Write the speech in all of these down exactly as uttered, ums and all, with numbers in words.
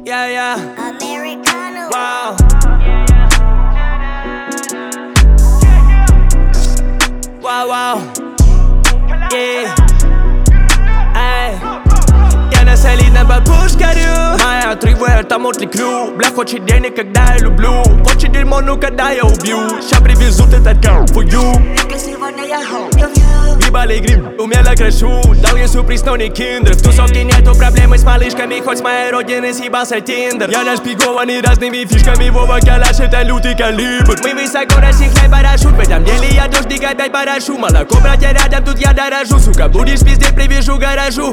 Yeah, yeah. Americano. Wow. Wow, wow. Yeah. Эй. Я на солидном бабушке горю. Моя тревога, там отвлеклю. Бля, хочет денег, когда я люблю. Хочет дерьмо, ну когда я убью. Ща привезут этот girl for you. Сегодня я Ебали гриб, умело крашу. Дал ей сюрприз, но не киндер. В тусовке нету проблемы с малышками. Хоть с моей родины съебался тиндер. Я нашпигованный разными фишками. Вова калаш, это лютый калибр. Мы высоко расчехляй парашют. В этом деле я дождик опять порошу. Молоко, братья, рядом, тут я дорожу. Сука, будешь пиздеть, привяжу гаражу.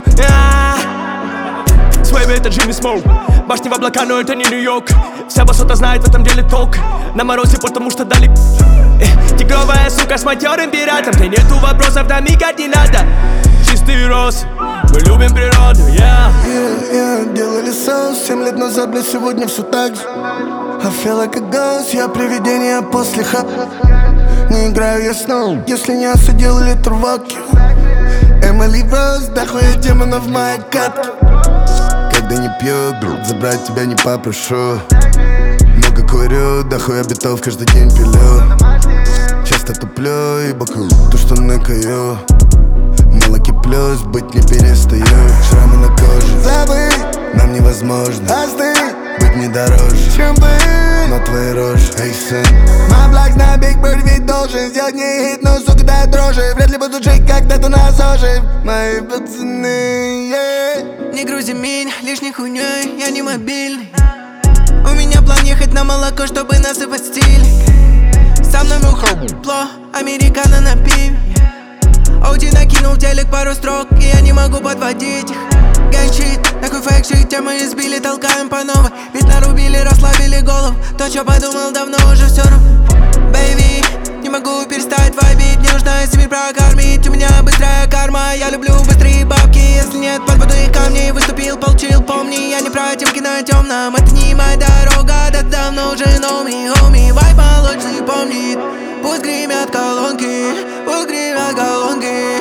Свой это Джимми Смоук. Башни в облака, но это не Нью-Йорк. Вся басота знает в этом деле толк. На морозе, потому что дали э, тигровая сука с матерым пиратом. Ты нету вопросов, там и координата. Чистый рост, мы любим природу, yeah. Yeah, yeah, делали соус семь лет назад, блядь, сегодня все так же. I feel like a ghost, я привидение после ха. Не играю я снова, если не осудил литр водки. Эмили Роуз, дохуя демонов в моей катке. Когда не пью, забрать тебя не попрошу. Много курю, дохуя битов каждый день пилю. Часто туплю и бокую то, что накаю. Молоки плюс, быть не перестаю. Шрамы на коже, забыть нам невозможно. Остыть, быть не дороже, чем бы но твои рожи, эй, сын. My blocks на Big Bird ведь должен сделать не хит, но сука дай дрожи. Вряд ли буду жить когда-то на ЗОЖе. Мои пацаны, yeah. Не грузи меня лишней хуйней, я не мобильный. У меня план ехать на молоко, чтобы насыпать стиль. Со мной мухло, американо на пиве. Оуди накинул в телек пару строк, и я не могу подводить их. Гэншит, такой фейк шит, темы избили, толкаем по новой. Ведь нарубили, расслабили голову. То, что подумал, давно уже все равно. Бэйби, не могу перестать вайбить. Мне нужно семьи прокормить, у меня быстрая карма. Я люблю быстрые бабки, если нет под водой камней. Выступил, получил, помни, я не против кино темном. Это не моя дорога, да давно уже номи, хоми. Вайб молочный помнит, пусть гремят колонки, пусть гремят колонки.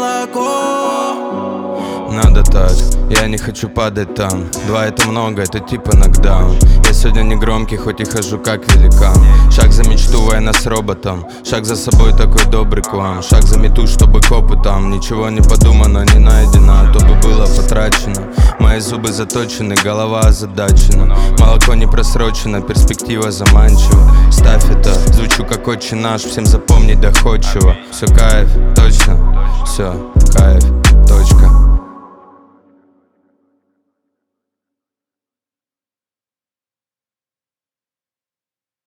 Молоко. Надо так, я не хочу падать там. Два это много, это типа нокдаун. Я сегодня не громкий, хоть и хожу как великан. Шаг за мечту, война с роботом. Шаг за собой такой добрый к вам. Шаг за мету, чтобы копы там. Ничего не подумано, не найдено, а то бы было потрачено. Мои зубы заточены, голова озадачена. Молоко не просрочено, перспектива заманчива. Ставь это, звучу как отче наш, всем запомнить доходчиво. Все кайф, точно, все кайф.